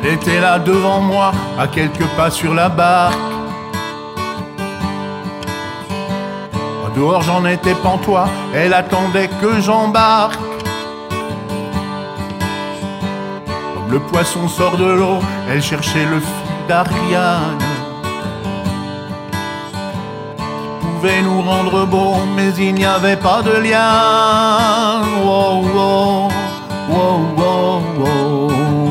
Elle était là devant moi, à quelques pas sur la barque. Dehors j'en étais pantois, elle attendait que j'embarque. Comme le poisson sort de l'eau, elle cherchait le fil d'Ariane. Pouvait nous rendre beaux, mais il n'y avait pas de lien. Wow, wow, wow, wow, wow.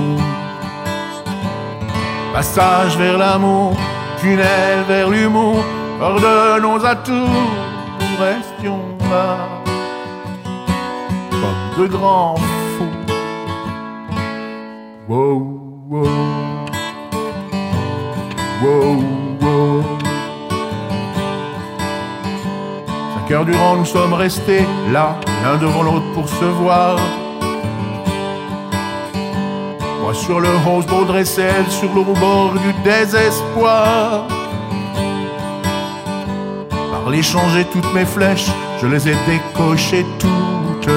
Passage vers l'amour, tunnel vers l'humour, hors de nos atours, nous restions là, comme de grands fous. Wow, wow, wow, wow. 5 heures durant, nous sommes restés là, l'un devant l'autre pour se voir. Moi sur le houseboat et elle sur le bord du désespoir. Par l'échanger toutes mes flèches, je les ai décochées toutes.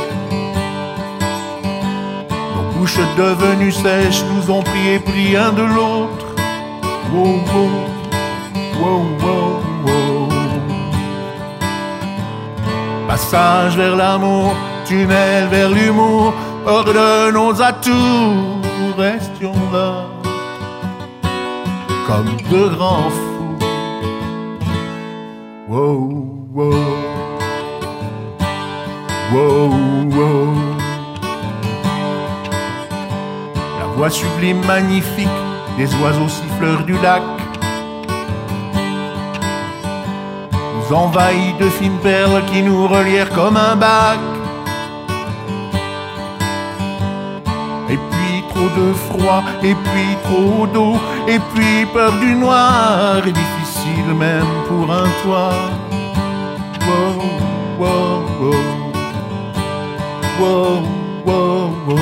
Nos bouches devenues sèches nous ont pris un de l'autre. Wow, wow, wow, wow, wow. Passage vers l'amour, tunnel vers l'humour, hors de nos atours, nous restions là, comme de grands fous. Wow, wow, wow, wow. La voix sublime, magnifique des oiseaux siffleurs du lac nous envahit de fines perles qui nous relièrent comme un bac. Et puis trop de froid, et puis trop d'eau, et puis peur du noir, et difficile même pour un toit. Wow, wow, wow, wow, wow, wow.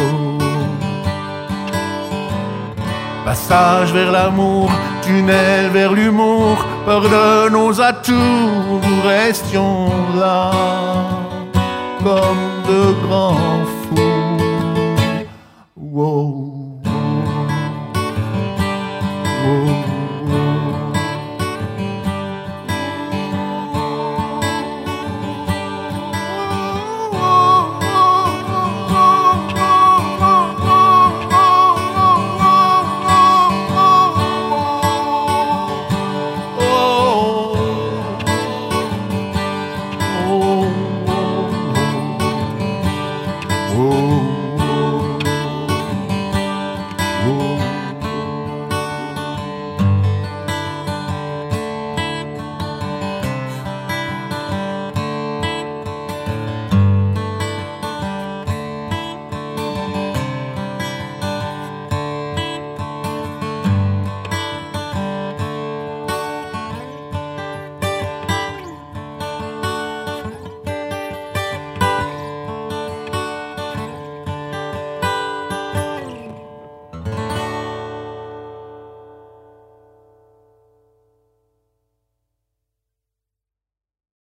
Passage vers l'amour, tunnel vers l'humour, peur de nos atours, nous restions là, comme de grands fous.